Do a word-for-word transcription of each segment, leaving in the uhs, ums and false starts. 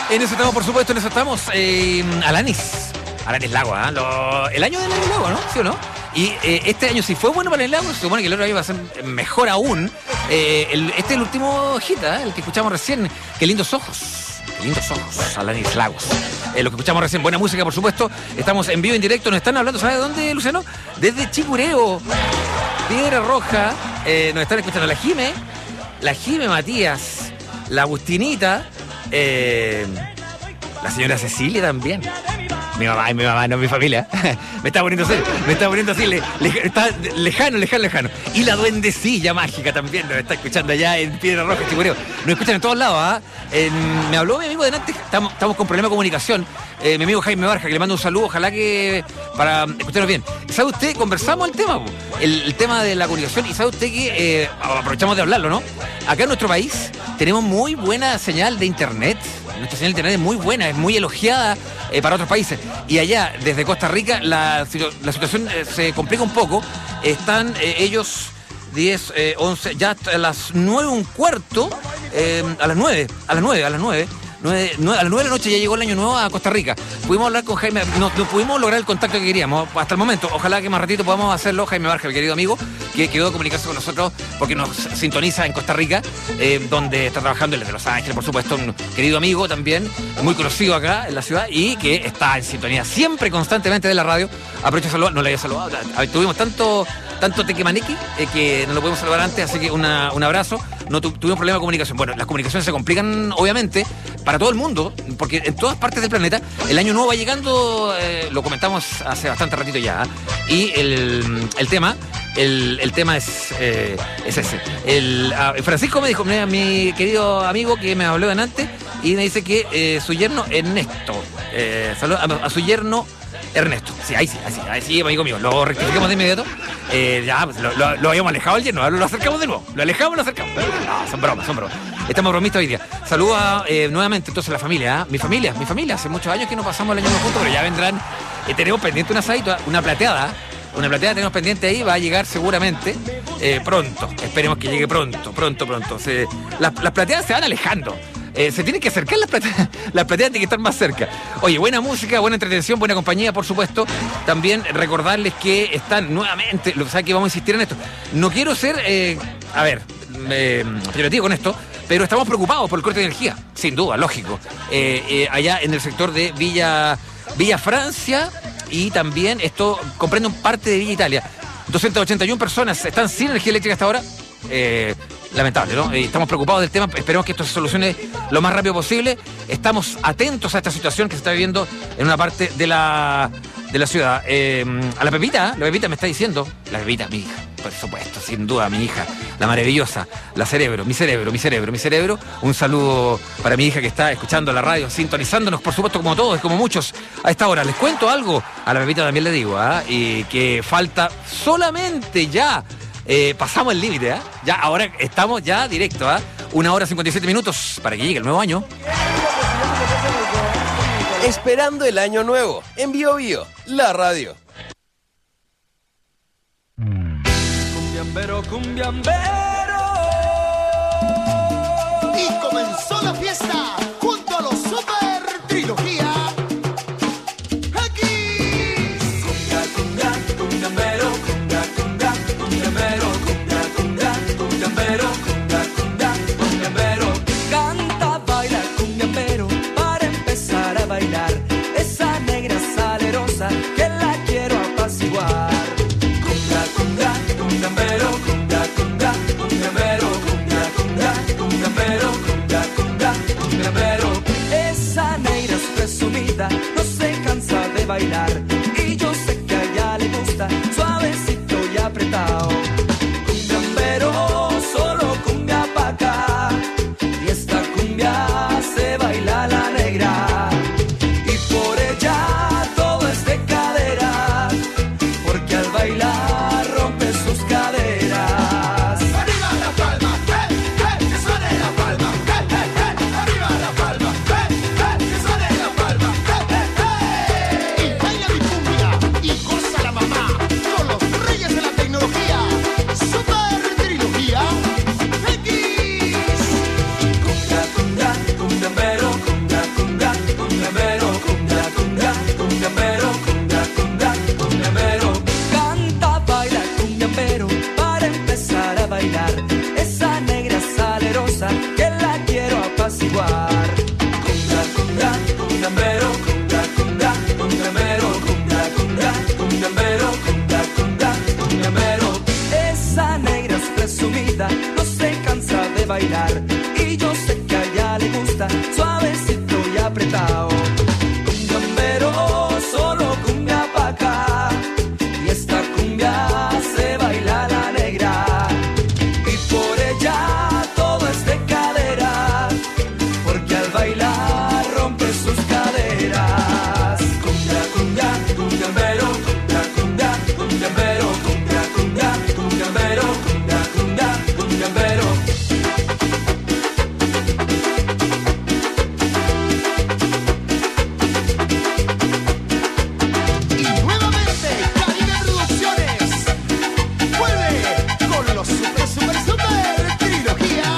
En eso estamos, por supuesto, en eso estamos. Eh, Alanis. Alanis Lago, ¿eh? Lo, el año de Alanis Lago, ¿no? ¿Sí o no? Y eh, este año, si fue bueno para el Lago, se supone que el otro año va a ser mejor aún. Eh, el, este es el último hit, ¿eh? El que escuchamos recién. Qué lindos ojos. Qué lindos ojos. Alanis Lagos. Eh, lo que escuchamos recién, buena música, por supuesto. Estamos en vivo, en directo. Nos están hablando, ¿sabes de dónde, Luciano? Desde Chicureo, Piedra Roja. Eh, nos están escuchando la Jime, la Jime Matías, la Agustinita, eh, la señora Cecilia también. Mi mamá, mi mamá, no mi familia. Me está poniendo así, me está poniendo así, le, le, está lejano, lejano, lejano. Y la duendecilla mágica también nos está escuchando allá en Piedra Roja, Chicureo. Nos escuchan en todos lados, ¿ah? ¿eh? Me habló mi amigo delante, estamos, estamos con problema de comunicación. Eh, mi amigo Jaime Barja, que le mando un saludo, ojalá que para escucharnos bien. ¿Sabe usted? Conversamos el tema, el, el tema de la comunicación, y sabe usted que eh, aprovechamos de hablarlo, ¿no? Acá en nuestro país tenemos muy buena señal de internet. Nuestra señal de internet es muy buena, es muy elogiada eh, para otros países. Y allá, desde Costa Rica, la, la situación eh, se complica un poco. Están eh, ellos diez, eh, once, ya a las nueve un cuarto, eh, a las nueve, a las nueve, a las nueve. nueve, nueve, a las nueve de la noche ya llegó el año nuevo a Costa Rica. Pudimos hablar con Jaime, no, no pudimos lograr el contacto que queríamos hasta el momento. Ojalá que más ratito podamos hacerlo. Jaime Barja, mi querido amigo, que quedó de comunicarse con nosotros porque nos sintoniza en Costa Rica, eh, donde está trabajando él, de Los Ángeles, por supuesto, un querido amigo también, muy conocido acá en la ciudad y que está en sintonía siempre, constantemente de la radio. Aprovecho de saludar, no le había saludado. A ver, tuvimos tanto, tanto tequemaniki eh, que no lo pudimos saludar antes, así que una, un abrazo. No tu, tuvimos problema de comunicación. Bueno, las comunicaciones se complican, obviamente, para todo el mundo, porque en todas partes del planeta el año nuevo va llegando, eh, lo comentamos hace bastante ratito ya, ¿eh? Y el, el tema, el, el tema es, eh, es ese. El, a, Francisco me dijo, mira, mi querido amigo que me habló antes, y me dice que eh, su yerno Ernesto, eh, saluda a, a su yerno Ernesto. Sí, ahí sí, ahí sí, ahí sí, amigo mío. Lo rectificamos de inmediato. Eh, ya, pues, lo, lo, lo habíamos alejado al yerno, ahora lo acercamos de nuevo. Lo alejamos y lo acercamos. No, son bromas, son bromas. Estamos bromistas hoy día. Saluda eh, nuevamente entonces a la familia, ¿eh? Mi familia, mi familia. Hace muchos años que no pasamos el año nuevo juntos, pero ya vendrán. Eh, tenemos pendiente una asadito, una plateada. Una plateada tenemos pendiente ahí, va a llegar seguramente eh, pronto. Esperemos que llegue pronto, pronto, pronto. Se, las, las plateadas se van alejando. Eh, se tienen que acercar las plateadas, las plateadas tienen que estar más cerca. Oye, buena música, buena entretención, buena compañía, por supuesto. También recordarles que están nuevamente, lo que sabe que vamos a insistir en esto. No quiero ser, eh, a ver, eh, peyorativo con esto, pero estamos preocupados por el corte de energía, sin duda, lógico. Eh, eh, allá en el sector de Villa, Villa Francia, y también esto comprende parte de Villa Italia. doscientas ochenta y una personas están sin energía eléctrica hasta ahora. Eh, lamentable, ¿no? Eh, estamos preocupados del tema, esperemos que esto se solucione lo más rápido posible. Estamos atentos a esta situación que se está viviendo en una parte de la, de la ciudad. Eh, a la Pepita, la Pepita me está diciendo, la Pepita, mi hija, por supuesto, sin duda, mi hija, la maravillosa, la cerebro, mi cerebro, mi cerebro, mi cerebro. Un saludo para mi hija que está escuchando la radio, sintonizándonos, por supuesto, como todos, como muchos, a esta hora. Les cuento algo, a la Pepita también le digo, ¿eh? Y que falta solamente ya. Eh, pasamos el límite, ¿eh? Ya, ahora estamos ya directo, ¿eh? Una hora cincuenta y siete minutos para que llegue el nuevo año. Esperando el año nuevo, en Bio Bio, la radio. Cumbiambero, cumbiambero. Y comenzó la fiesta junto a los Super Trilogía. Canta, baila, cumbiambero, para empezar a bailar. Esa negra salerosa que la quiero apaciguar. Cumbia, cumbia, cumbiambero, cumbia, cumbia, celosa que la quiero apaciguar. Cumbia, cumbia, cumbiambero, cumbia, cumbia, cumbiambero, cumbia, cumbia, cumbiambero, cumbia, cumbia, cumbiambero. Esa negra es presumida, no se cansa de bailar y yo sé que a ella le gusta suavecito y apretado. Cumbiambero, solo cumbia pa' acá y esta cumbia se baila la negra y por ella todo es de cadera porque al bailar rompe sus caderas. Cumbia, cumbia, cumbiambero, cumbia, cumbia, cumbiambero, cumbia, cumbia, cumbiambero, cumbia, cumbia, cumbiambero. Y nuevamente, Caribe Producciones vuelve con los super, super, super trilogía.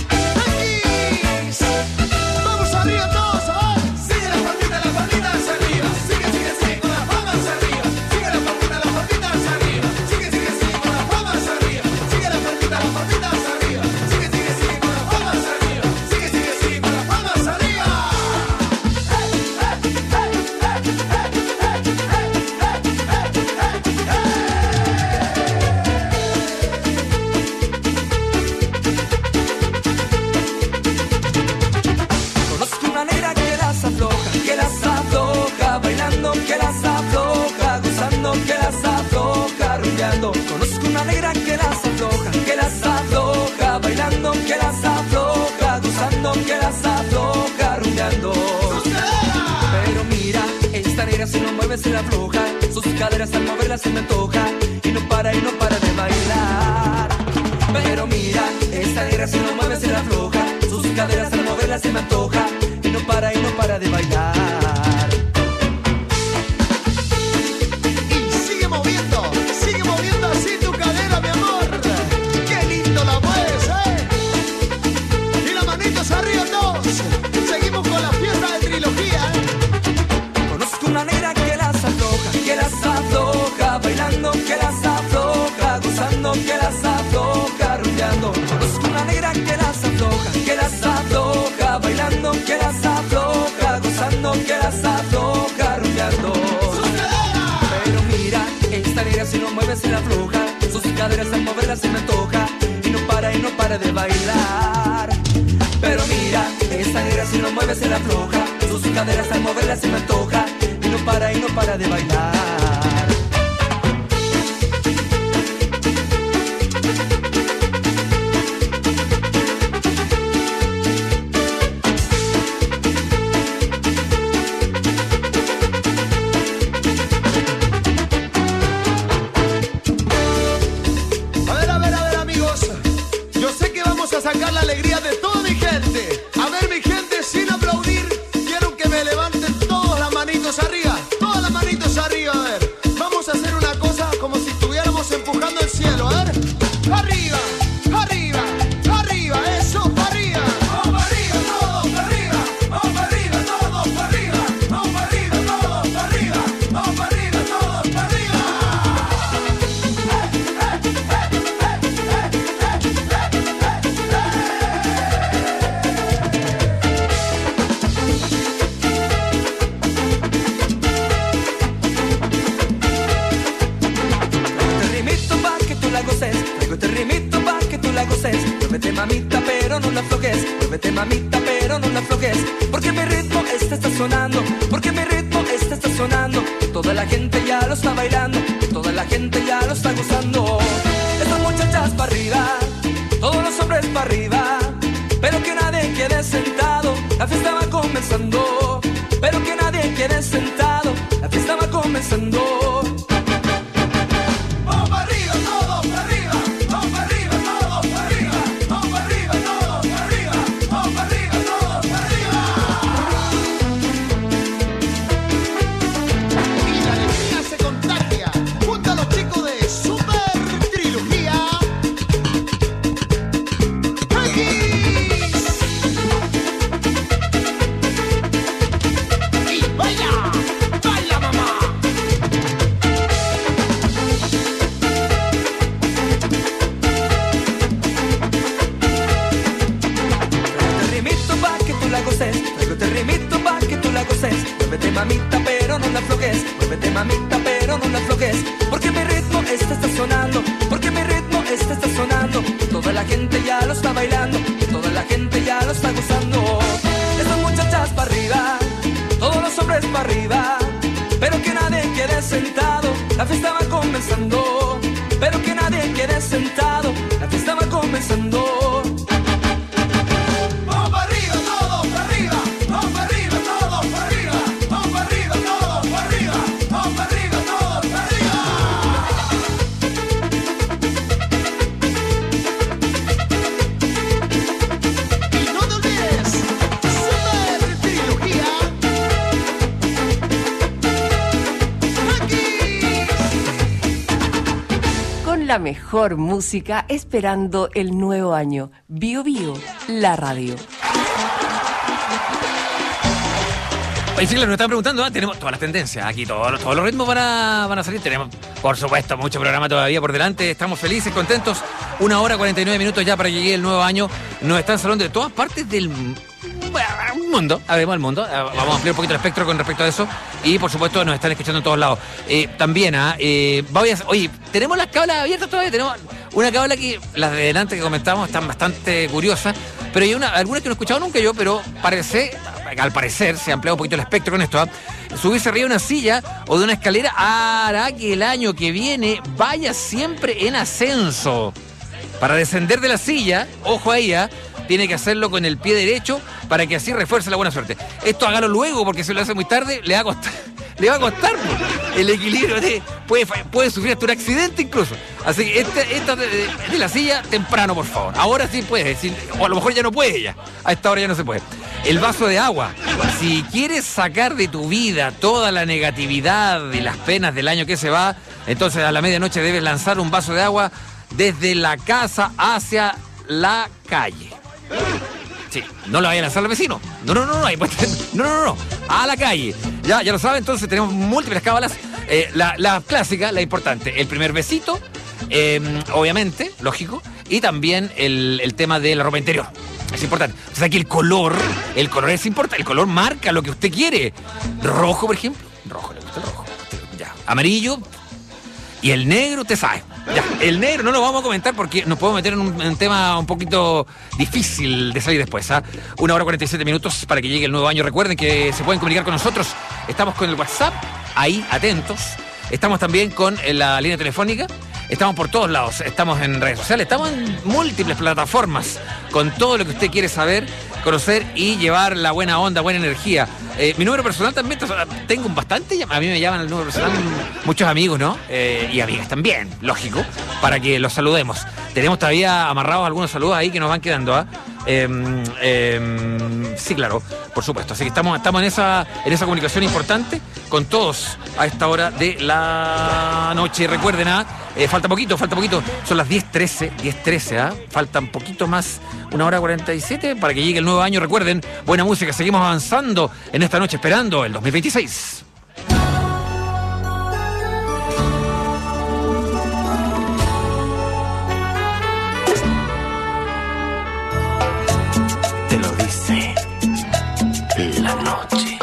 X. Vamos arriba todos, ¿ah? Sigue la palmita, la palmita hacia arriba. Sigue, sigue, sigue con la palma hacia arriba. Sigue la palmita, la palmita hacia arriba. Sigue, sigue, sigue con la palma hacia arriba. Sigue la palmita, la palmita hacia arriba. Sigue, sigue, sigue con la palma hacia arriba. Sigue, sigue, sigue con la palma hacia arriba. Conozco una negra que las afloja, que las afloja, bailando, que las afloja, gozando, que las afloja, rumbeando. Conozco una negra que las afloja, que las afloja, bailando, que las afloja, gozando, que las afloja, rumbeando. Pero mira, esta negra si no mueve se la afloja, sus caderas al moverlas se me antoja y no para y no para de bailar. Pero mira, esta negra si no mueve se la afloja, sus caderas al moverlas se me antoja y no para y no para de bailar. Y sigue moviendo, sigue moviendo así tu cadera, mi amor. Qué lindo la mueves, ¿eh? Y las manitos arriba todos. Seguimos con la fiesta de trilogía, ¿eh? Conozco una negra que las afloja, que las afloja, bailando, que las afloja, gozando, que las afloja, rumbeando. Conozco una negra que las afloja, que las afloja, bailando, que las afloja, gozando, que las afloja, rumbeando. Pero mira, esta negra si no mueve se la afloja, sus caderas al moverlas se me antoja y no para y no para de bailar. Pero mira, esta negra si no mueve se la afloja, sus caderas al moverlas se me antoja y no para y no para de bailar. A ver, a ver, a ver, amigos. Yo sé que vamos a sacar la alegría de toda mi gente. A ver, mi gente, sin aplaudir, quiero que me levanten todas las manitos arriba. Todas las manitos arriba, a ver. Vamos a hacer una cosa como si estuviéramos empujando el cielo, a ver. Arriba, arriba, arriba, eso, para arriba. Vamos para arriba, todos para arriba. Vamos para arriba, todos para arriba. Vamos para arriba, todos para arriba. Vamos para arriba, todos para arriba. Traigo este ritmito pa' que tú la goces. Muévete mamita pero no la aflojes, muévete mamita pero no la aflojes. Porque mi ritmo este está sonando, porque mi ritmo este está sonando. Toda la gente ya lo está bailando, toda la gente ya lo está gozando. Estas muchachas pa' arriba, todos los hombres pa' arriba. Pero que nadie quede sentado, la fiesta va comenzando. Pero que nadie quede sentado, la fiesta va comenzando. Vamos para arriba, todos para arriba. Vamos para arriba, todos para arriba. Vamos para arriba, todos para arriba. Vamos para arriba, todos para arriba. Y la alegría se contagia junto a los chicos de Super Trilogía. X. Y baila, baila mamá. conoces. Muévete mamita, pero no la aflojes. Muévete mamita, pero no la aflojes. Porque mi ritmo este está sonando. Porque mi ritmo este está sonando. Toda la gente ya lo está bailando. Toda la gente ya lo está gozando. Estas muchachas para arriba, todos los hombres para arriba. Pero que nadie quede sentado, la fiesta va comenzando. Pero que nadie quede sentado, la fiesta va comenzando. Vamos para arriba, todos para arriba. Vamos para arriba, todos para arriba. Vamos para arriba, todos para arriba. Vamos para arriba, todos para arriba. Y no te olvides, Super Trilogía. Con la mejor música esperando el nuevo año. Bio Bio, la radio. Oye, sí, nos están preguntando, ¿ah? Tenemos todas las tendencias, aquí todos los, todos los ritmos van a, van a salir, tenemos, por supuesto, mucho programa todavía por delante, estamos felices, contentos, una hora cuarenta y nueve minutos ya para que llegue el nuevo año, nos están saludando de todas partes del mundo, abrimos el mundo, vamos a ampliar un poquito el espectro con respecto a eso, y por supuesto nos están escuchando en todos lados. Eh, también, ¿ah? eh, voy a, oye, tenemos las cablas abiertas todavía, tenemos una cabla que, las de delante que comentamos, están bastante curiosas, pero hay una, algunas que no he escuchado nunca yo, pero parece... al parecer se ha ampliado un poquito el espectro con esto, ¿eh? Subirse arriba de una silla o de una escalera hará que el año que viene vaya siempre en ascenso. Para descender de la silla, ojo ahí, ¿eh? Tiene que hacerlo con el pie derecho para que así refuerce la buena suerte. Esto hágalo luego, porque si lo hace muy tarde le va a costar, le va a costar el equilibrio, de, puede, puede sufrir hasta un accidente incluso. Así que este, esta de, de la silla temprano, por favor. Ahora sí puede, si, o a lo mejor ya no puede ya. A esta hora ya no se puede. El vaso de agua. Si quieres sacar de tu vida toda la negatividad y las penas del año que se va, entonces a la medianoche debes lanzar un vaso de agua desde la casa hacia la calle. Sí, no lo vaya a lanzar al vecino. No, no, no, no, no, no, no, a la calle. Ya, ya lo saben, entonces tenemos múltiples cábalas. Eh, la, la clásica, la importante, el primer besito, eh, obviamente, lógico, y también el, el tema de la ropa interior. Es importante. O sea, que el color, el color es importante, el color marca lo que usted quiere. Rojo, por ejemplo. Rojo, le gusta el rojo. Ya. Amarillo. Y el negro, usted sabe. Ya. El negro no lo vamos a comentar porque nos podemos meter en un, en un tema un poquito difícil de salir después. ¿Ah? Una hora cuarenta y siete minutos para que llegue el nuevo año. Recuerden que se pueden comunicar con nosotros. Estamos con el WhatsApp, ahí, atentos. Estamos también con la línea telefónica. Estamos por todos lados, estamos en redes sociales, estamos en múltiples plataformas con todo lo que usted quiere saber, conocer y llevar la buena onda, buena energía. Eh, mi número personal también, tengo un bastante, a mí me llaman el número personal muchos amigos, ¿no? Eh, y amigas también, lógico, para que los saludemos. Tenemos todavía amarrados algunos saludos ahí que nos van quedando, ¿ah? ¿eh? Eh, eh, sí, claro, por supuesto. Así que estamos, estamos en esa, en esa comunicación importante con todos a esta hora de la noche. Recuerden, ¿ah? Eh, falta poquito, falta poquito. Son las diez trece, diez trece, ¿ah? Falta un poquito más, una hora cuarenta y siete para que llegue el nuevo año. Recuerden, buena música, seguimos avanzando en esta noche, esperando el dos mil veintiséis. Te lo dice la noche.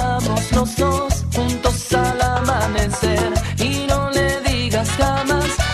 Juntos al amanecer y no le digas jamás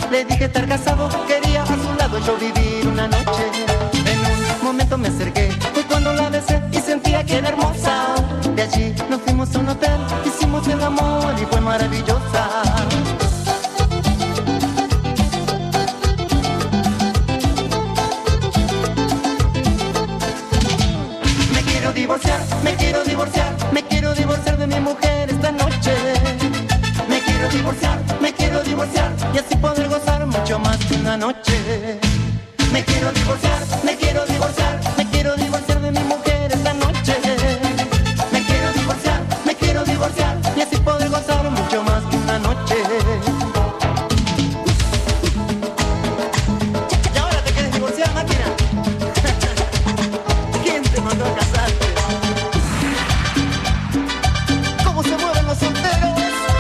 le dije estar casado, quería a su lado yo vivir una noche. En un momento me acerqué, fue cuando la besé y sentía que era hermosa. De allí nos fuimos a un hotel, hicimos el amor y fue maravillosa. Me quiero divorciar, me quiero divorciar, me quiero divorciar de mi mujer esta noche. Me quiero divorciar, me quiero divorciar y así poder gozar mucho más que una noche. Me quiero divorciar, me quiero divorciar, me quiero divorciar de mi mujer esta noche. Me quiero divorciar, me quiero divorciar y así poder gozar mucho más que una noche. Y ahora te quieres divorciar, máquina. ¿Quién te mandó a casarte? ¿Cómo se mueven los solteros?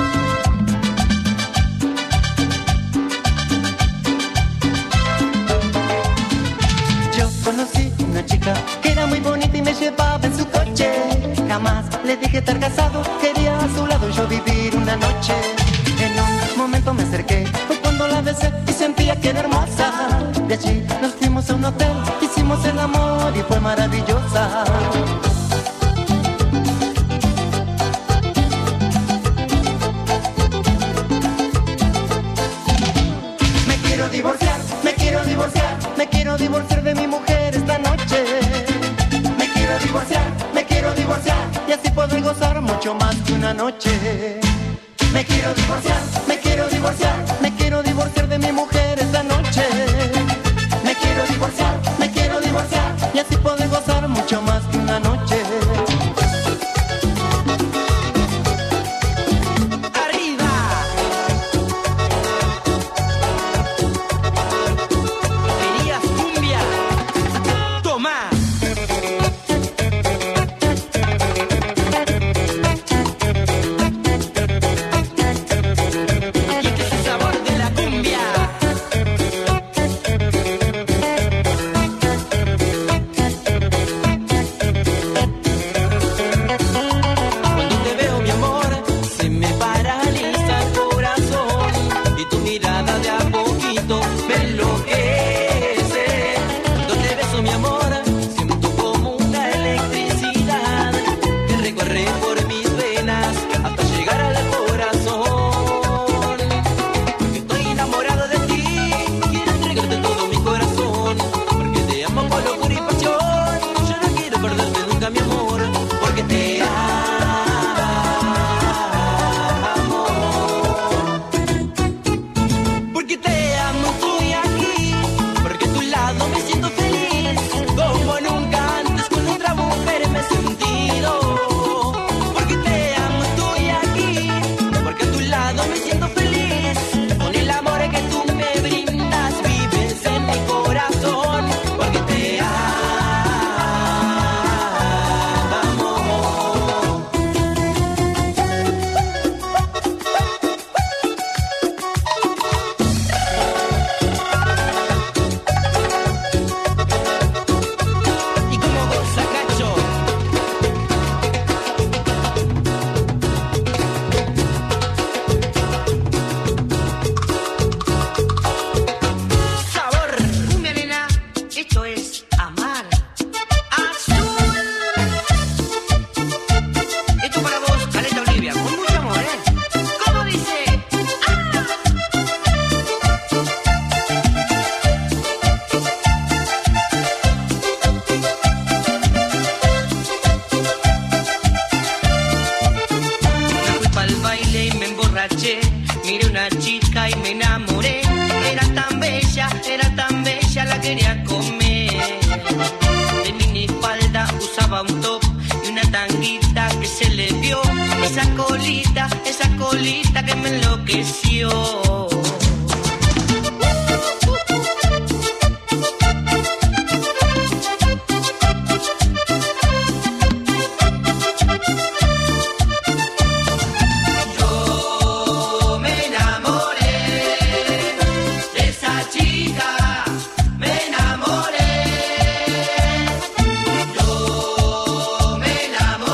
Conocí una chica que era muy bonita y me llevaba en su coche. Jamás le dije estar casado, quería a su lado yo vivir una noche. En un momento me acerqué, fue cuando la besé y sentía que era hermosa. De allí nos fuimos a un hotel, hicimos el amor y fue maravillosa. Me quiero divorciar, me quiero divorciar, me quiero divorciar de mi mujer esta noche. Me quiero divorciar, me quiero divorciar y así poder gozar mucho más que una noche. Me quiero divorciar, me quiero divorciar, me quiero divorciar de mi mujer esta noche. Me quiero divorciar, me quiero divorciar y así poder gozar mucho más que una noche.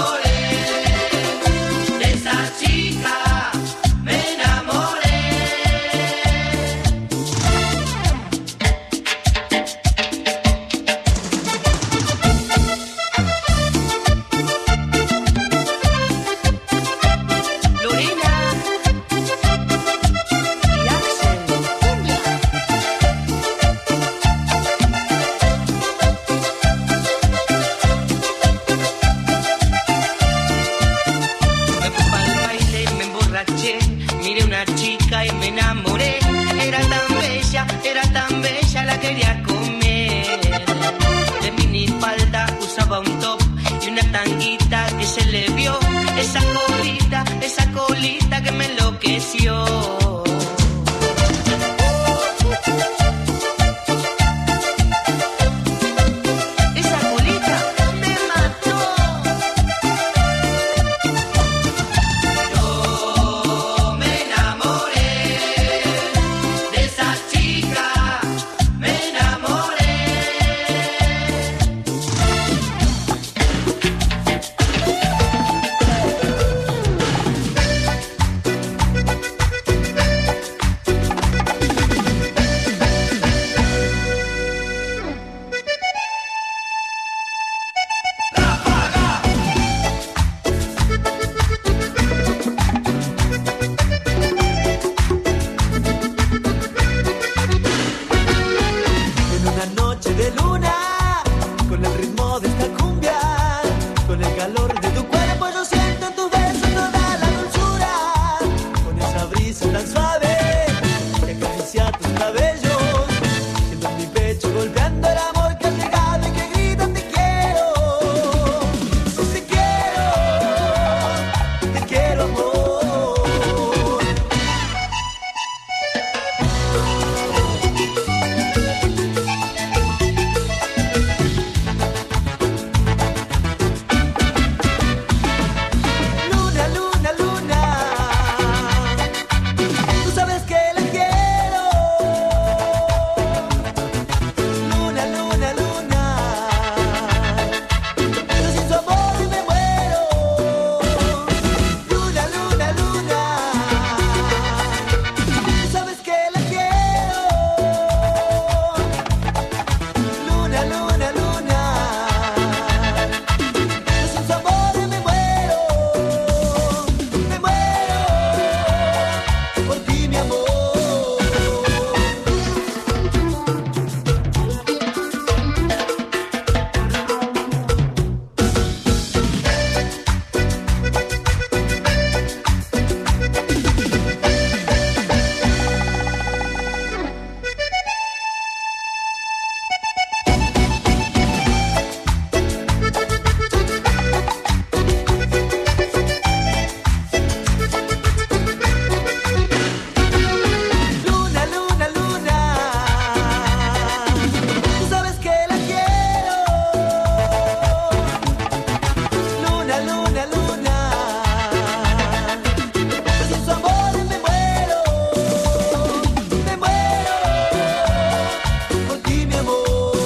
Chica, me enamoré. luna, con el ritmo de esta cumbia, con el calor de tu cuerpo, yo siento en tus besos toda la dulzura, con esa brisa tan suave que acaricia tus cabellos, siento en mi pecho golpeando el amor que has llegado y que grita te quiero, te quiero, te quiero amor. Luna, luna, luna, tú sabes que la quiero. Luna, luna, luna, yo sin su amor me muero. Luna, luna, luna, tú sabes que la quiero. Luna, luna, luna, yo sin su amor me muero. Me muero por ti, mi amor. Luna, luna, luna, tú sabes que la quiero. Luna, luna, luna, yo sin su amor me muero. Me muero por ti, mi amor.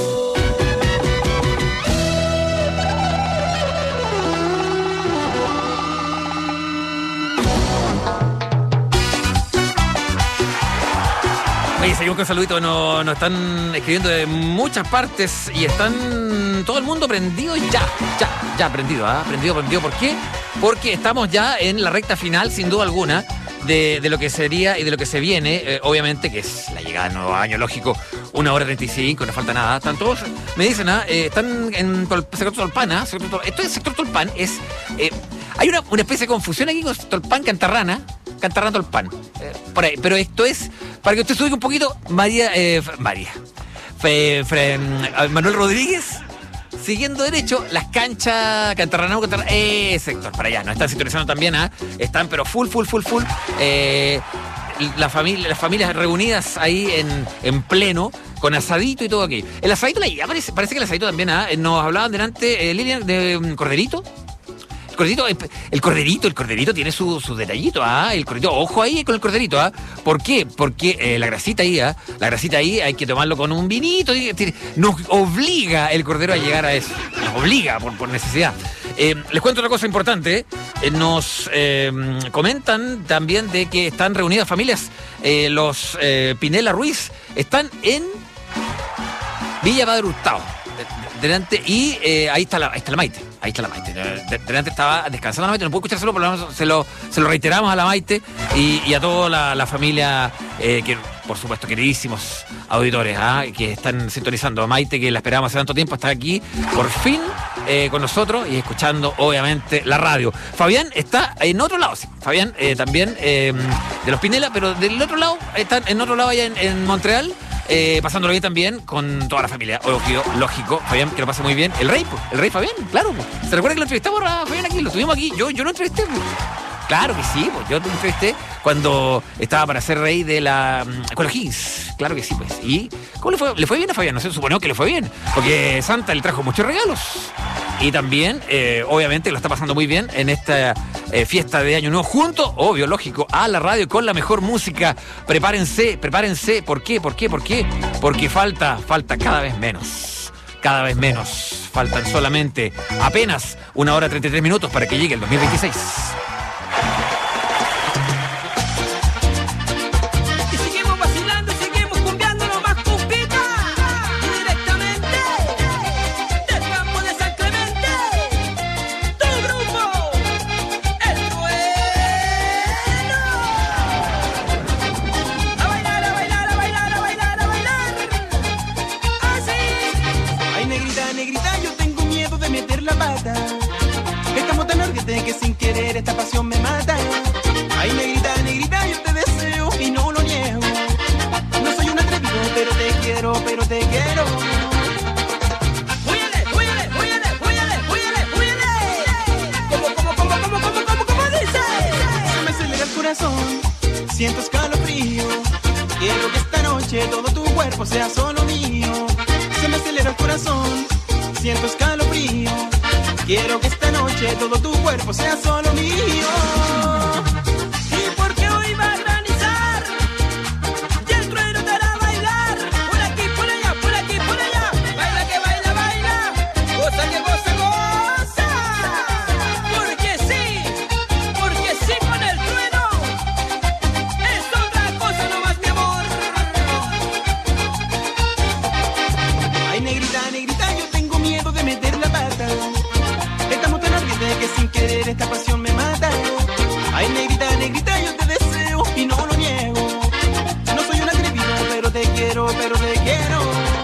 Oye, seguimos con saluditos, nos, nos están escribiendo de muchas partes y están todo el mundo prendido ya, ya, ya prendido, ¿ah? Prendido, prendido. ¿Por qué? Porque estamos ya en la recta final, sin duda alguna, de, de lo que sería y de lo que se viene, eh, obviamente, que es la llegada del nuevo año, lógico, una hora treinta y cinco, no falta nada. Están todos, me dicen, ¿ah? eh, están en Tol- sector Tolpan, ¿ah? Sector Tol- Esto es sector Tolpan, es... eh, hay una, una especie de confusión aquí con Tolpan, Cantarrana, Cantarrana, Tolpan, eh, por ahí, pero esto es, para que usted se ubique un poquito, María, eh, F- María, Fe- Fre- mm, Manuel Rodríguez, siguiendo derecho, las canchas Cantarrana, Cantarrana, eh, sector, para allá, nos están sintonizando también, ¿ah? Están pero full, full, full, full, eh, la familia, las familias reunidas ahí en, en pleno, con asadito y todo aquí. El asadito, la, parece, parece que el asadito también, ¿ah? Nos hablaban delante, eh, Lilian, de um, Corderito. El corderito, el corderito, el corderito tiene su, su detallito, ¿ah? El corderito, ojo ahí con el corderito, ¿ah? ¿Por qué? Porque eh, la grasita ahí, ¿ah? La grasita ahí hay que tomarlo con un vinito, y- tiene- nos obliga el cordero a llegar a eso, nos obliga por, por necesidad. Eh, les cuento otra cosa importante, eh, nos eh, comentan también de que están reunidas familias, eh, los eh, Pinela Ruiz, están en Villa Padre Hurtado, de- de- delante, y eh, ahí está la, ahí está la Maite. Ahí está la Maite. De- de- Delante estaba descansando la Maite. No puedo escuchárselo, pero lo- se lo, se lo reiteramos a la Maite y, y a toda la, la familia, eh, que por supuesto, queridísimos auditores, ¿ah? Que están sintonizando. Maite, que la esperábamos hace tanto tiempo, está aquí por fin eh, con nosotros y escuchando, obviamente, la radio. Fabián está en otro lado. Sí, Fabián eh, también eh, de los Pinela, pero del otro lado, están en otro lado allá en, en Montreal. Eh, pasándolo bien también con toda la familia. Lógico, lógico, Fabián, que lo pase muy bien. El rey, pues, el rey Fabián, claro. Pues. ¿Se recuerda que lo entrevistamos a Fabián aquí? Lo tuvimos aquí. Yo, yo lo entrevisté. Pues. Claro que sí, pues. Yo lo entrevisté cuando estaba para ser rey de la um, Escuela Higgins. Claro que sí, pues. ¿Y cómo le fue? ¿Le fue bien a Fabián? No sé, supongo que le fue bien. Porque Santa le trajo muchos regalos. Y también, eh, obviamente, lo está pasando muy bien en esta eh, fiesta de Año Nuevo, junto, obvio, lógico, a la radio con la mejor música. Prepárense, prepárense. ¿Por qué? ¿Por qué? ¿Por qué? Porque falta, falta cada vez menos. Cada vez menos. Faltan solamente apenas una hora treinta y tres minutos para que llegue el dos mil veintiséis. Y seguimos vacilando, seguimos cumbiándonos más cumbita. Y directamente del campo de San Clemente, tu grupo, el bueno. A bailar, a bailar, a bailar, a bailar, a bailar. Así. negrita, yo tengo miedo de meter la pata. Estamos tan ardientes que sin querer esta pasión me mata. Ay, negrita, negrita, yo te deseo y no lo niego. No soy un atrevido, pero te quiero, pero te quiero. Huyele, huyele, huyele, huyele, huyele, huyele. ¿Cómo, cómo, cómo, cómo, cómo, cómo, cómo dice? Se me acelera el corazón, siento escalofrío. Quiero que esta noche todo tu cuerpo sea solo mío. Se me acelera el corazón, siento escalofrío. Quiero que esta noche todo tu cuerpo sea solo mío. Y porque hoy va a granizar y el trueno te hará bailar. Por aquí, por allá, por aquí, por allá. Baila que baila, baila. Goza que goza, goza. Porque sí, porque sí con el trueno. Es otra cosa nomás, mi amor. Ay, negrita, negrita, yo tengo miedo de meter la pata. Estamos tan ardientes que sin querer esta pasión me mata. Ay, negrita, negrita, yo te deseo y no lo niego. No soy un atrevido, pero te quiero, pero te quiero.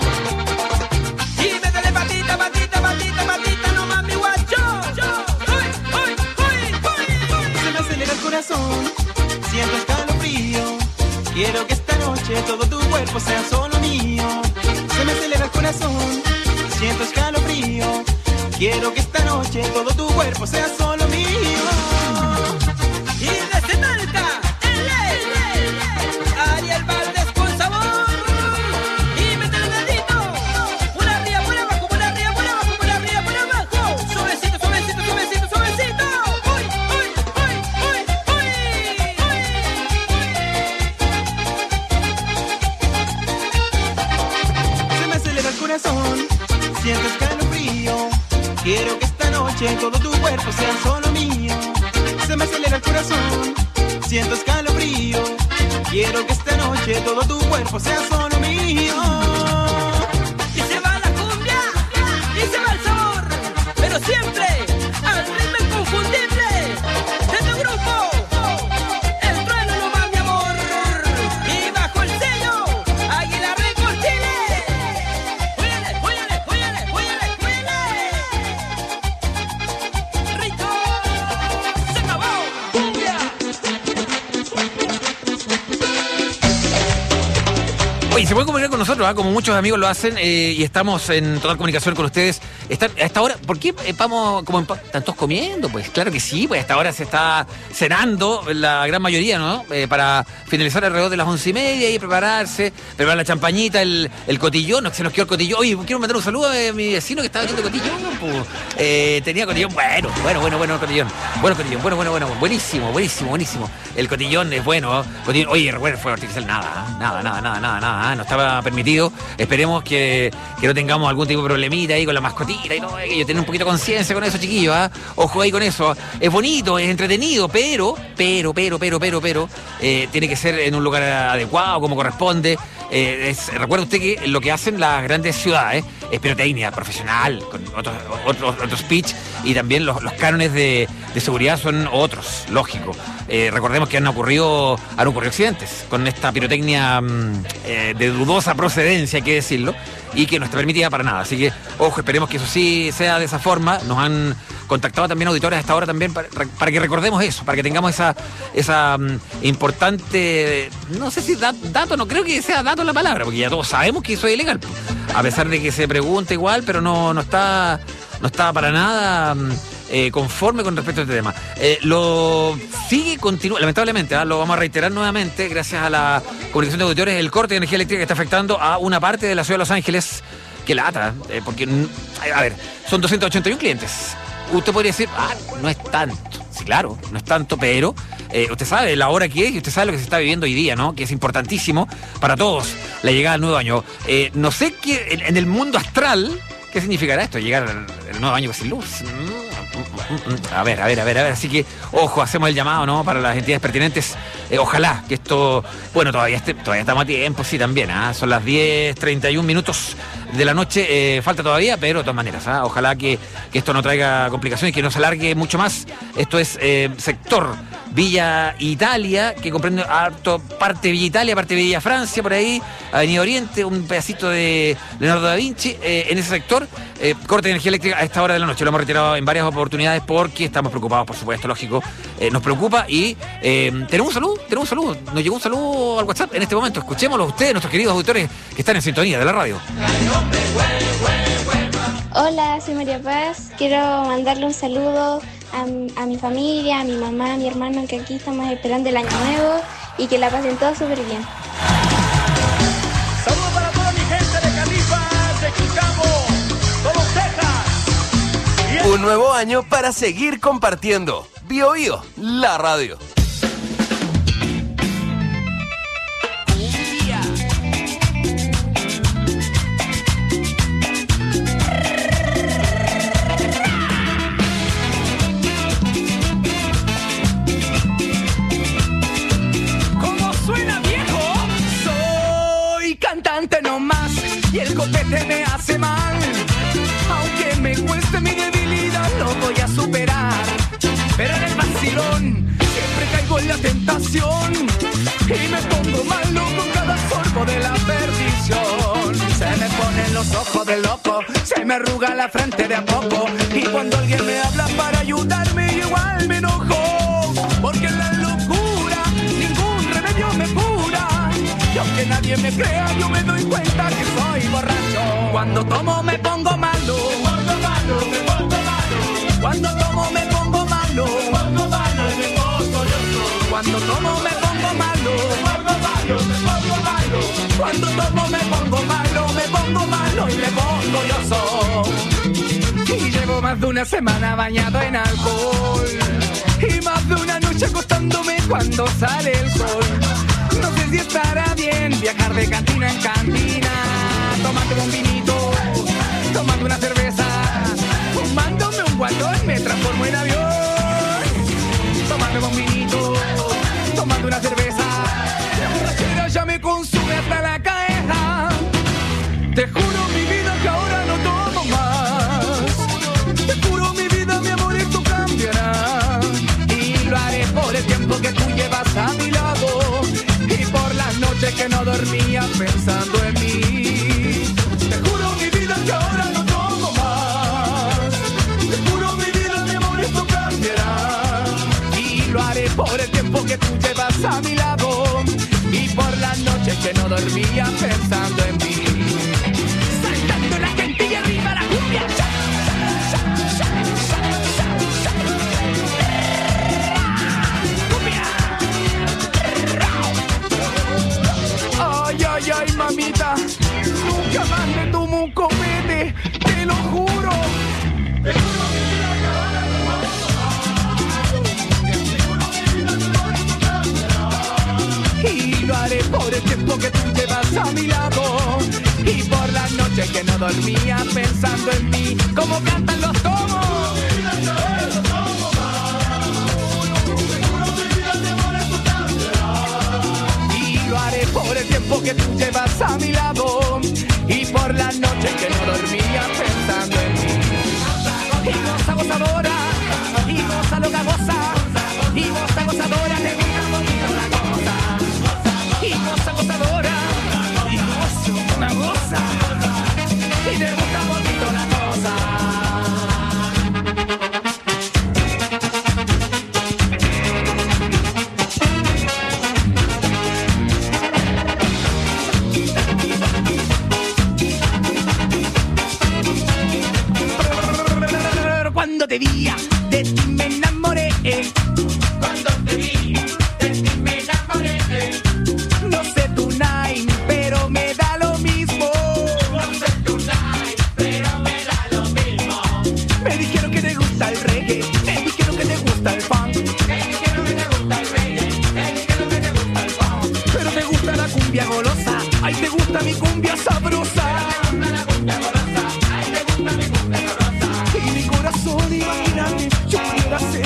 Y métele patita, patita, patita, patita, no más mi guacho. Uy, uy, uy, uy. Se me acelera el corazón, siento escalofrío. Quiero que esta noche todo tu cuerpo sea solo mío. Se me acelera el corazón, siento escalofrío. Quiero que esta noche todo tu cuerpo sea solo mío. Y desde Talca, el Ariel Valdés con sabor. Y métele el dedito. Por arriba, por abajo, por arriba, por abajo, por arriba, por abajo. Suavecito, suavecito, suavecito, suavecito. Uy, uy, uy, uy, uy. Se me acelera el corazón, siento escalofrío. Quiero que esta noche todo tu cuerpo sea solo mío. Se me acelera el corazón, siento escalofrío. Quiero que esta noche todo tu cuerpo sea solo mío. Y se va la cumbia, y se va el sabor, pero siempre al ritmo inconfundible de tu grupo. El trueno no va, mi amor. Y bajo el sello, Águila Record Chile. Huyele, huyele, huyele, huyele, huyele. Rico, se acabó. Cumbia. Oye, se pueden comunicar con nosotros, ¿eh? Como muchos amigos lo hacen, eh, y estamos en total comunicación con ustedes. Están, a esta hora, ¿por qué eh, vamos como en, están todos comiendo? Pues claro que sí, pues a esta hora se está cenando la gran mayoría, ¿no? Eh, para finalizar alrededor de las once y media y prepararse, preparar la champañita, el, el cotillón, no que se nos quedó el cotillón. Oye, quiero mandar un saludo a mi vecino que estaba haciendo cotillón, pues. Eh, tenía cotillón, bueno, bueno, bueno, bueno, cotillón. Bueno, cotillón, bueno, bueno, bueno, buenísimo, buenísimo, buenísimo. El cotillón es bueno, ¿eh? Cotillón, oye, recuerden, fue artificial, nada, ¿eh? nada, nada, nada, nada, nada, ¿eh? No estaba permitido. Esperemos que, que no tengamos algún tipo de problemita ahí con la mascotita y todo, que yo tenga un poquito de conciencia con eso, chiquillos, ¿eh? Ojo ahí con eso. Es bonito, es entretenido, pero, pero, pero, pero, pero, pero, eh, tiene que ser en un lugar adecuado, como corresponde. Eh, es, recuerda usted que lo que hacen las grandes ciudades es pirotecnia profesional, con otros otros otros pitch, y también los, los cánones de, de seguridad son otros, lógico. Eh, recordemos que han ocurrido han ocurrido accidentes con esta pirotecnia mm, eh, de dudosa procedencia, hay que decirlo, y que no está permitida para nada. Así que, ojo, esperemos que eso sí sea de esa forma. Nos han contactado también auditores a esta hora también para, para que recordemos eso, para que tengamos esa esa um, importante, no sé si da, dato, no creo que sea dato la palabra, porque ya todos sabemos que eso es ilegal, a pesar de que se pregunta igual, pero no, no está no está para nada um, eh, conforme con respecto a este tema. Eh, lo sigue, continúa, lamentablemente, ¿eh? Lo vamos a reiterar nuevamente, gracias a la comunicación de auditores, el corte de energía eléctrica que está afectando a una parte de la ciudad de Los Ángeles, que lata, eh, porque, a ver, son doscientos ochenta y uno clientes. Usted podría decir, ah, no es tanto. Sí, claro, no es tanto, pero eh, usted sabe la hora que es y usted sabe lo que se está viviendo hoy día, ¿no? Que es importantísimo para todos la llegada al nuevo año. Eh, no sé qué, en, en el mundo astral, ¿qué significará esto? Llegar al, al nuevo año sin luz. A ver, a ver, a ver, a ver. Así que, ojo, hacemos el llamado, ¿no? Para las entidades pertinentes. Eh, ojalá que esto, bueno, todavía esté, todavía estamos a tiempo, sí, también, ¿ah? Son las diez treinta y un minutos de la noche, eh, falta todavía, pero de todas maneras, ¿ah? Ojalá que, que esto no traiga complicaciones, que no se alargue mucho más. Esto es eh, sector Villa Italia, que comprende harto parte de Villa Italia, parte de Villa Francia, por ahí, Avenida Oriente, un pedacito de Leonardo da Vinci, eh, en ese sector, eh, corte de energía eléctrica a esta hora de la noche. Lo hemos retirado en varias oportunidades porque estamos preocupados, por supuesto, lógico, eh, nos preocupa y eh, tenemos un saludo, tenemos un saludo, nos llegó un saludo al WhatsApp en este momento, escuchémoslo a ustedes, nuestros queridos auditores que están en sintonía de la radio. Hola, soy María Paz. Quiero mandarle un saludo a, a mi familia, a mi mamá, a mi hermano, que aquí estamos esperando el año nuevo y que la pasen todos súper bien. Saludos para toda mi gente de Califas, de Chicago, todos Texas. Un nuevo año para seguir compartiendo. Bio Bio, la radio. No más, y el copete me hace mal. Aunque me cueste mi debilidad, lo voy a superar. Pero en el vacilón siempre caigo en la tentación y me pongo malo con cada sorbo de la perdición. Se me ponen los ojos de loco, se me arruga la frente de a poco, y cuando alguien me habla para ayudarme, yo igual me enojo. Porque en la locura ningún remedio me cura. Y aunque nadie me crea, yo me doy cuenta que soy borracho. Cuando tomo me pongo malo, me pongo malo, me pongo malo. Cuando tomo me pongo malo, me pongo malo, me pongo yo. Cuando tomo me pongo malo, me pongo malo, me pongo malo. Cuando tomo me pongo malo, me pongo malo y me pongo yo soy. Y llevo más de una semana bañado en alcohol y más de una noche acostándome cuando sale el sol. No sé si estará bien viajar de cantina en cantina, tomando un vinito, tomando una cerveza, fumándome un guatón, me transformo en avión. Tomando un vinito, tomando una cerveza, la borrachera ya me consume hasta la cabeza. Te juro mi vida que ahora no tomo más. Te juro mi vida, mi amor, esto cambiará. Y lo haré por el tiempo que tú llevas a mi lado. Por las noches que no dormía pensando en mí. Te juro mi vida que ahora no tomo más. Te juro mi vida, mi amor, esto cambiará. Y lo haré por el tiempo que tú llevas a mi lado. Y por las noches que no dormía pensando en mí. Saltando la gente y arriba la cumbia. Ay, ay, mamita, nunca más me tomo un copete, te lo juro. Te juro mi vida que ahora no vamos a. Te juro mi vida que ahora no cambiará. Y lo haré por el tiempo que tú llevas a mi lado. Y por las noches que no dormía pensando en mí. Como cantan los tomos. Lo haré por el tiempo que tú llevas a mi lado y por las noches que no dormía pensando en mí. Y goza gozadora, y goza lo que goza, y goza gozadora, te gusta bonito la cosa. Y goza gozadora, y goza una goza, y te gusta bonito la cosa. Cuando te vi, de ti me enamoré. Cuando te vi, de ti me enamoré. No sé tu name, pero me da lo mismo. No sé tu name, pero me da lo mismo. Me dijeron que te gusta el reggae, me dijeron que te gusta el funk. Me dijeron que te gusta el reggae, me dijeron que te gusta el funk. Pero te gusta la cumbia golosa, ay, te gusta mi cumbia sabrosa. Te gusta la cumbia golosa, ay, te gusta mi cumbia sabrosa. Y mi corazón, imagínate, yo quiero hacer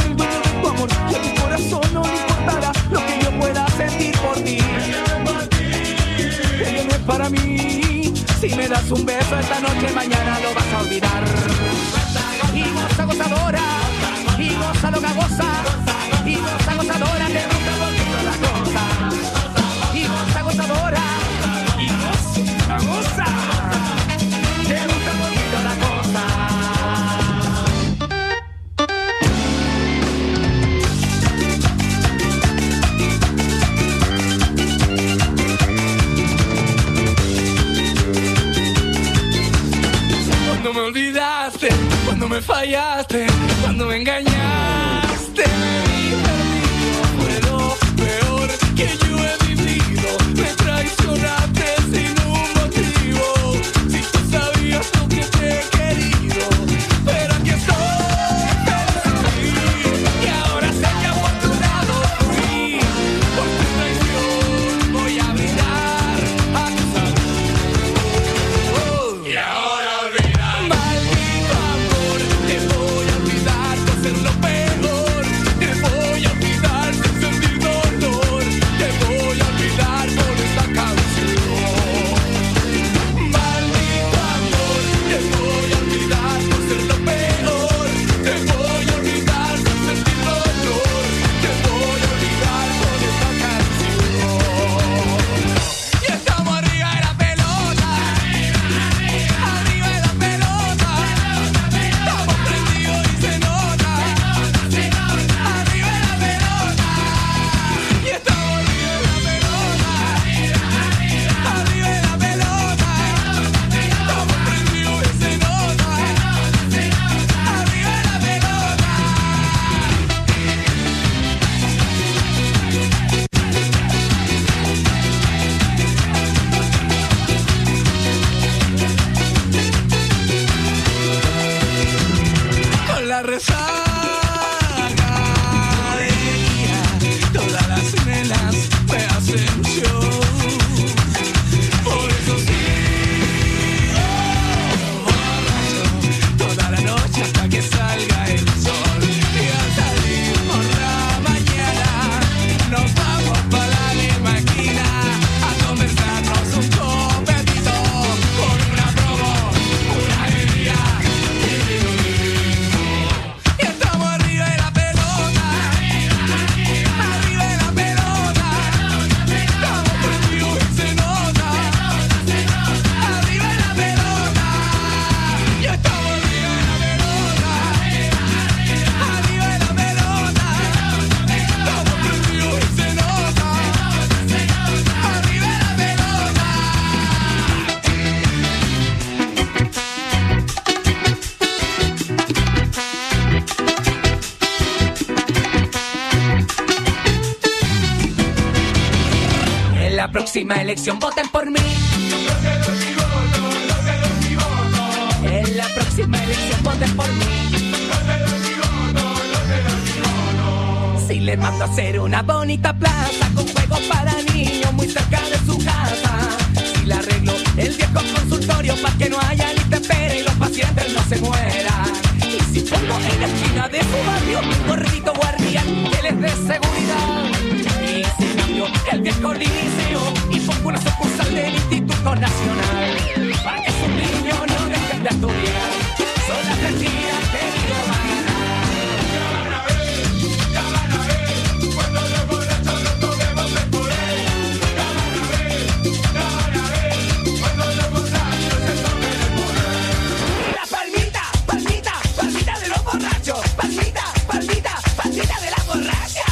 olvidaste, cuando me fallaste, cuando me engañaste. Me perdido, fue lo peor que yo he vivido. Me traicionaste sin un motivo. Si tú sabías lo que te he querido, pero aquí estoy. Próxima elección, voten por mí. En la próxima elección, voten por mí. Si les mando a hacer una bonita plaza con juegos para niños muy cerca de su casa. Si le arreglo el viejo consultorio para que no haya ni te espere y los pacientes no se mueran. Y si pongo en la esquina de su barrio un gordito guardián que les dé seguridad. Y si cambio el viejo liceo y pongo una sucursal del Instituto Nacional para que sus niños no dejen de estudiar, son las mentiras que digo van a ya van a ver, ya van a ver, cuando los borrachos nos tomemos el poder. Ya van a ver, ya van a ver, cuando los borrachos se tomen el poder. La palmita, palmita, palmita de los borrachos. Palmita, palmita, palmita de la borracha.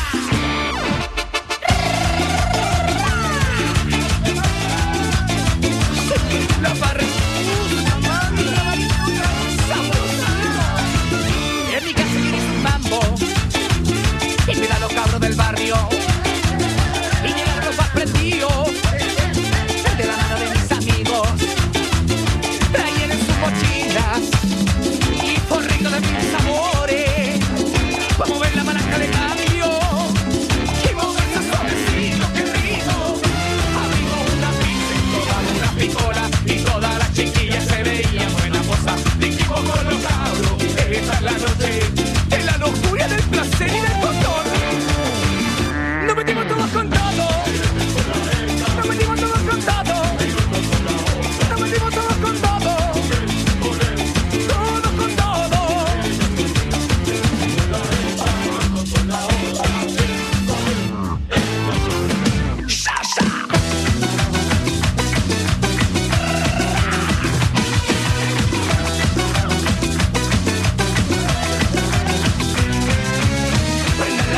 La barra en mi casa tienes un mambo y mira los cabros del barrio y llegaron los más prendidos de la mano de mis amigos. Traían en sus mochilas y forritos de mil sabores para mover la palanca de cambio y moverse suavecito, que rico. Abrimos una pizza y tomamos una picola y todas las chiquillas se veían buena moza. Dijimos con los cabros, esta es la noche, en la locura del placer y del control. Nos metimos todos con todo, nos metimos todos con todo, nos metimos todos con todo, todos con todo. ¡Sasha! Prendan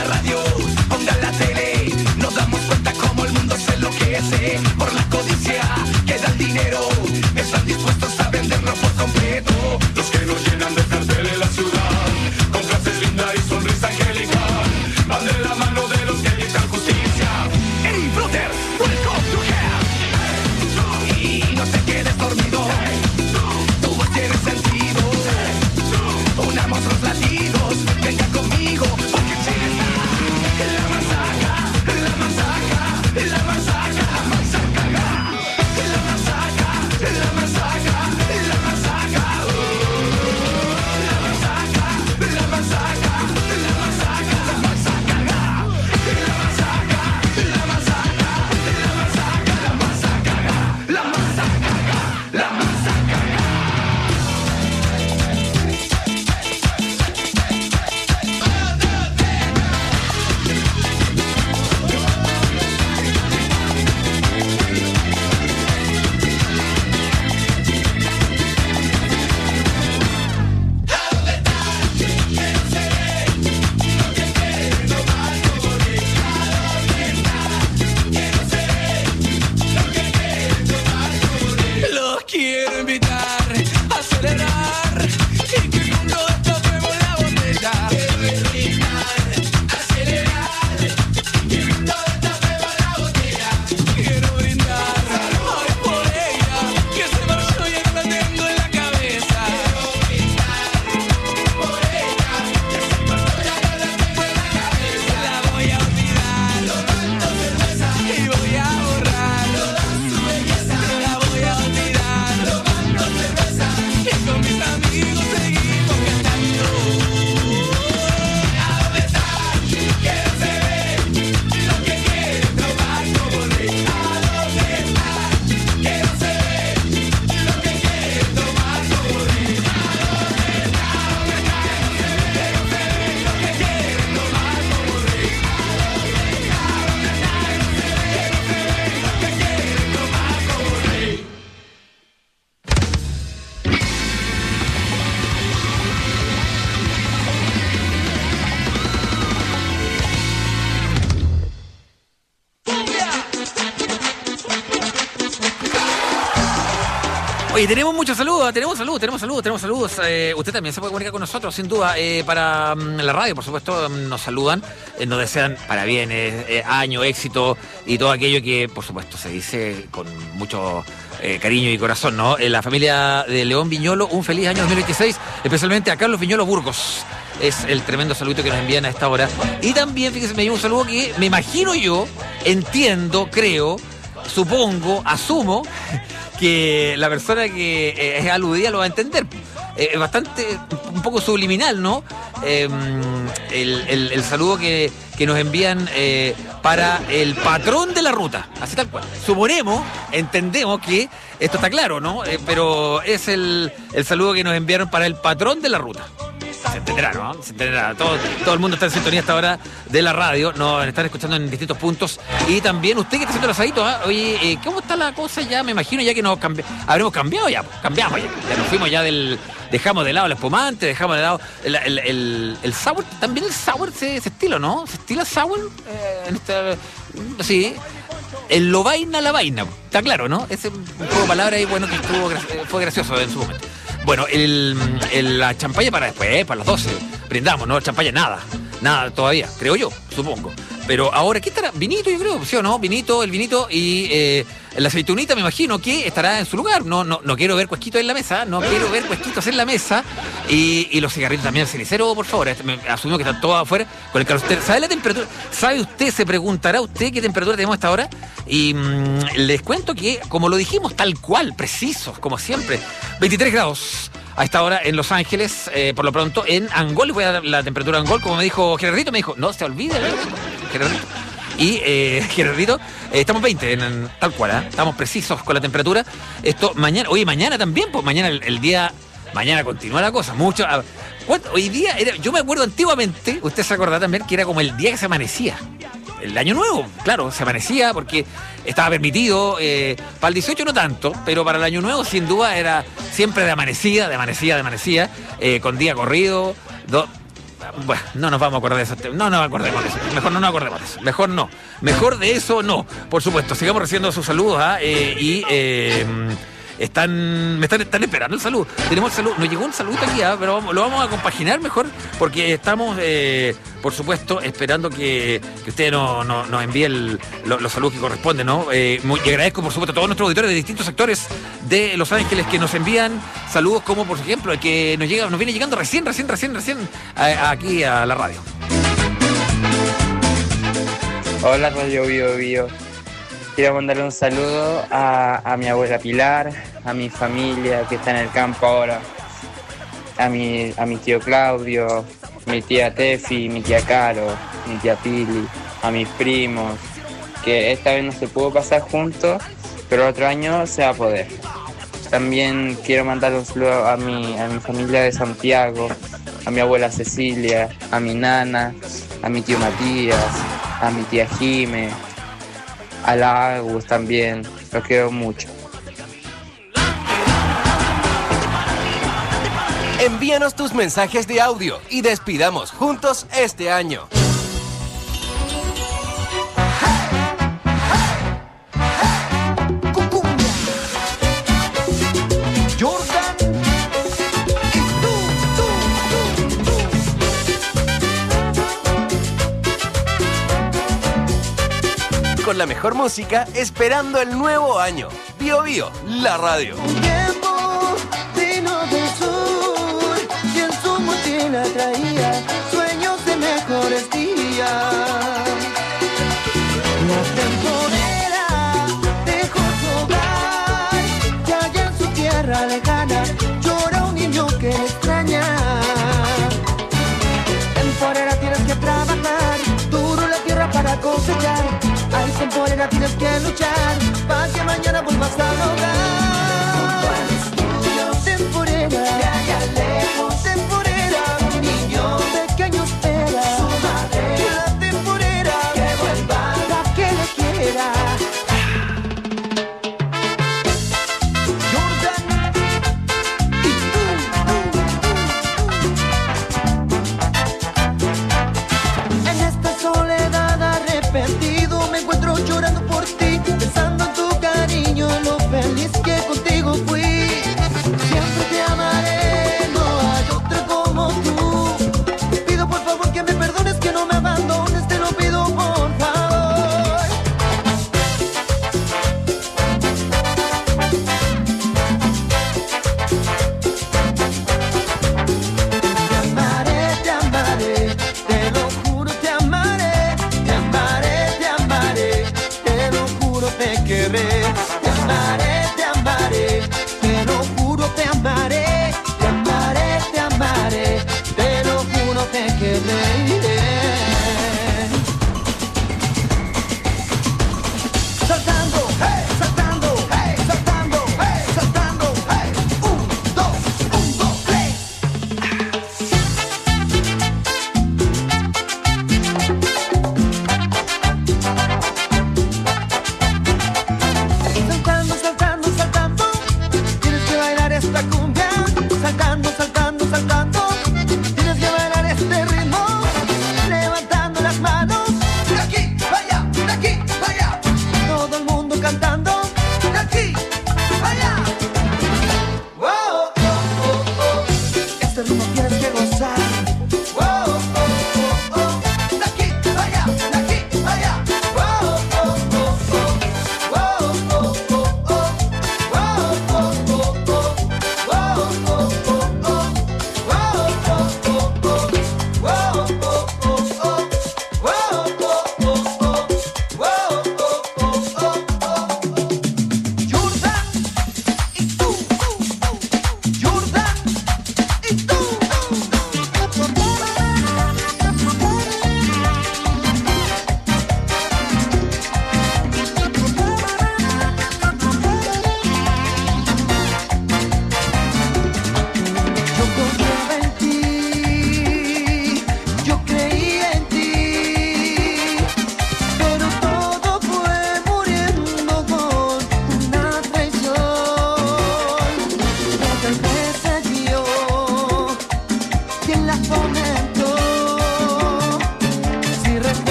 Oye, tenemos muchos saludos, tenemos saludos, tenemos saludos, tenemos saludos. Eh, usted también se puede comunicar con nosotros, sin duda. Eh, para um, la radio, por supuesto, um, nos saludan, eh, nos desean parabienes, eh, año, éxito y todo aquello que, por supuesto, se dice con mucho eh, cariño y corazón, ¿no? Eh, la familia de León Viñolo, un feliz año dos mil veintiséis, especialmente a Carlos Viñolo Burgos. Es el tremendo saludo que nos envían a esta hora. Y también, fíjese, me llegó un saludo que me imagino yo, entiendo, creo, supongo, asumo, que la persona que eh, es aludida lo va a entender. Es eh, bastante, un poco subliminal, ¿no? Eh, el, el, el saludo que, que nos envían eh, para el patrón de la ruta, así tal cual. Suponemos, entendemos que esto está claro, ¿no? Eh, pero es el, el saludo que nos enviaron para el patrón de la ruta. Se entenderá, ¿no? Se entenderá. Todo, todo el mundo está en sintonía hasta ahora de la radio. Nos están escuchando en distintos puntos. Y también usted que está haciendo el asadito, ¿eh? Oye, eh, ¿cómo está la cosa ya? Me imagino ya que nos cambi- habremos cambiado ya. Pues, cambiamos ya. Ya nos fuimos ya del... Dejamos de lado el espumante, dejamos de lado el, el, el, el sour. También el sour se, se estila, ¿no? ¿Se estila sour? Eh, en esta, sí. El lo vaina la vaina. Está claro, ¿no? Ese un juego de palabras ahí, bueno, que estuvo, fue gracioso en su momento. Bueno, el, el, la champaña para después, para las doce. Brindamos, ¿no? Champaña nada. Nada todavía, creo yo, supongo. Pero ahora, ¿qué estará? Vinito, yo creo, ¿sí o no? Vinito, el vinito y eh, la aceitunita, me imagino que estará en su lugar. No, no, no quiero ver cuesquitos en la mesa, no quiero ver cuesquitos en la mesa. Y, y los cigarritos también, el cenicero, por favor. Este, me asumo que están todos afuera con el calor. ¿Sabe la temperatura? ¿Sabe usted, se preguntará usted qué temperatura tenemos hasta ahora? Y mmm, les cuento que, como lo dijimos, tal cual, precisos, como siempre, veintitrés grados. A esta hora en Los Ángeles, eh, por lo pronto en Angol, les voy a dar la temperatura de Angol, como me dijo Gerardito, me dijo, no se olvide, Gerardito. Y eh, Gerardito, eh, estamos veinte, en, en, tal cual, ¿eh? Estamos precisos con la temperatura. Esto mañana, oye, mañana también, pues mañana el, el día, mañana continúa la cosa, mucho. A, hoy día, era, yo me acuerdo antiguamente, usted se acordará también que era como el día que se amanecía. El año nuevo, claro, se amanecía porque estaba permitido, eh, para el dieciocho no tanto, pero para el año nuevo sin duda era siempre de amanecida, de amanecida, de amanecida, eh, con día corrido. Do... Bueno, no nos vamos a acordar de eso, no nos acordemos de eso, mejor no nos acordemos de eso, mejor no, mejor de eso no, por supuesto, sigamos recibiendo sus saludos, ¿eh? Eh, y... Eh, Están, me están, están esperando el saludo. Tenemos el saludo. Nos llegó un saludito aquí, ¿eh? Pero vamos, lo vamos a compaginar mejor porque estamos, eh, por supuesto, esperando que, que usted nos no, no envíe el, lo, los saludos que corresponden, ¿no? Eh, muy, y agradezco, por supuesto, a todos nuestros auditores de distintos sectores de Los Ángeles que nos envían saludos, como por ejemplo el que nos llega, nos viene llegando recién, recién, recién, recién a, a, aquí a la radio. Hola, Radio Bio Bio. Quiero mandarle un saludo a, a mi abuela Pilar, a mi familia que está en el campo ahora, a mi, a mi tío Claudio, mi tía Tefi, mi tía Caro, mi tía Pili, a mis primos, que esta vez no se pudo pasar juntos, pero otro año se va a poder. También quiero mandarle un saludo a mi, a mi familia de Santiago, a mi abuela Cecilia, a mi nana, a mi tío Matías, a mi tía Jime, a la Agus también, los quiero mucho. Envíanos tus mensajes de audio y despidamos juntos este año. Con la mejor música, esperando el nuevo año. Bio Bio, la radio. Un tiempo vino del sur y en su mochila traía sueños de mejores días. La temporera dejó su hogar y allá en su tierra lejana llora un niño que le extraña. Temporera, tienes que trabajar duro la tierra para cosechar. Ay, temporera, tienes que luchar para que mañana vuelvas al hogar. Temporera, de allá lejos, temporera, un niño pequeño espera su madre. La temporera, que vuelva para que le quiera. Jordan y tú, tú, tú. En esta soledad arrepentido me encuentro llorando por ti, pensando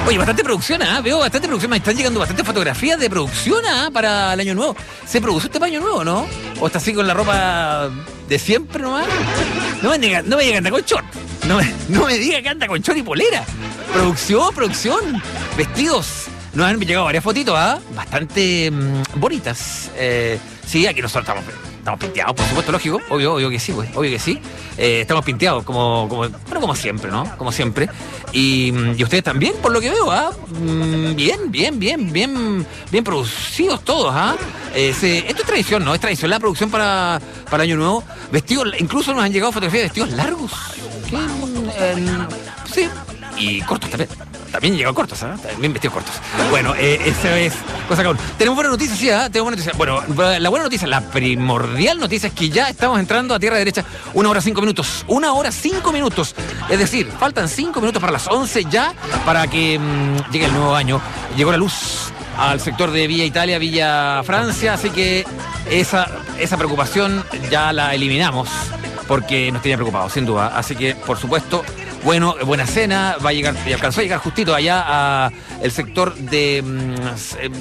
Oye, bastante producción, ¿ah? Veo bastante producción. Me están llegando bastantes fotografías de producción, ¿ah? Para el año nuevo. ¿Se produjo este para año nuevo, no? ¿O está así con la ropa de siempre nomás? No me diga, no me diga que anda con short. No me, no me diga que anda con short y polera. Producción, producción. Vestidos. Nos han llegado varias fotitos, ¿ah? Bastante mmm, bonitas. Eh, sí, aquí nosotros estamos... Estamos pinteados, por supuesto, lógico, obvio, obvio que sí, pues, obvio que sí. Eh, estamos pinteados, como, como, bueno, como siempre, ¿no? Como siempre. Y, y ustedes también, por lo que veo, ¿ah? Mm, bien, bien, bien, bien, bien producidos todos, ¿ah? Eh, se, esto es tradición, ¿no? Es tradición la producción para, para el Año Nuevo. Vestidos, incluso nos han llegado fotografías de vestidos largos. ¿Qué? Eh, sí, y cortos también. También llegan cortos, ¿ah? ¿eh? También vestidos cortos. Bueno, eh, esa es cosa cada uno. Tenemos buena noticia, sí, ¿ah? ¿eh? Tenemos buena noticia. Bueno, la buena noticia, la primordial noticia es que ya estamos entrando a tierra derecha. Una hora cinco minutos. Una hora cinco minutos. Es decir, faltan cinco minutos para las once ya para que mmm, llegue el nuevo año. Llegó la luz al sector de Villa Italia, Villa Francia, así que esa, esa preocupación ya la eliminamos porque nos tenía preocupados, sin duda. Así que, por supuesto, bueno, buena cena, va a llegar, y alcanzó a llegar justito allá a el sector de eh,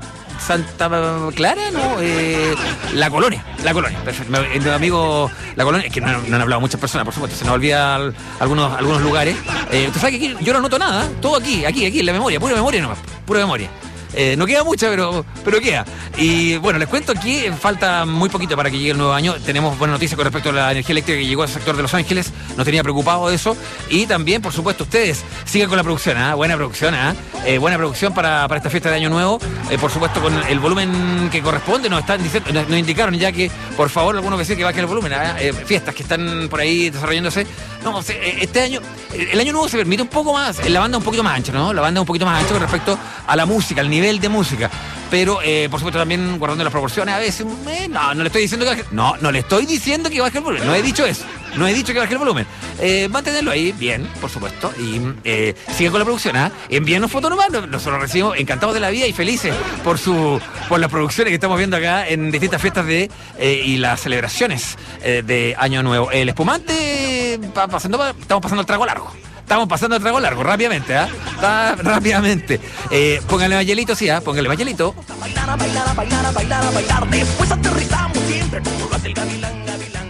Santa Clara, ¿no? Eh, la Colonia, la Colonia, perfecto. Mi amigo, la Colonia, es que no, no han hablado muchas personas, por supuesto, se nos olvida algunos, algunos lugares. Eh, usted sabe que aquí yo no anoto nada, todo aquí, aquí, aquí, en la memoria, pura memoria nomás, pura memoria. Eh, no queda mucha, pero, pero queda. Y bueno, les cuento aquí, falta muy poquito para que llegue el nuevo año. Tenemos buenas noticias con respecto a la energía eléctrica que llegó al sector de Los Ángeles. Nos tenía preocupado de eso. Y también, por supuesto, ustedes sigan con la producción, ¿eh? Buena producción, ¿eh? Eh, buena producción para, para esta fiesta de Año Nuevo. Eh, por supuesto, con el volumen que corresponde. Nos están diciendo, nos, nos indicaron ya que, por favor, algunos vecinos que bajen el volumen. ¿eh? Eh, fiestas que están por ahí desarrollándose. No, este año, el Año Nuevo se permite un poco más, la banda un poquito más ancha, ¿no? La banda un poquito más ancha con respecto a la música, al nivel de música. Pero, eh, por supuesto, también guardando las proporciones, a veces, eh, no, no le estoy diciendo que baje, no, no le estoy diciendo que baje el volumen, no he dicho eso, no he dicho que baje el volumen. Eh, mantenerlo ahí, bien, por supuesto, y eh, sigan con la producción, ¿ah? ¿eh? Envíenos fotos nomás, nosotros recibimos encantados de la vida y felices por su por las producciones que estamos viendo acá en distintas fiestas de eh, y las celebraciones eh, de Año Nuevo. El espumante, pa, pasando, estamos pasando el trago largo. Estamos pasando el trago largo, rápidamente, ¿ah? ¿eh? Rápidamente. Eh, póngale más hielito, sí, ¿ah? ¿eh? Póngale más hielito. Bailar, a bailar, a bailar, a bailar, a bailar. Después aterrizamos siempre como lo hace el gavilán, gavilán.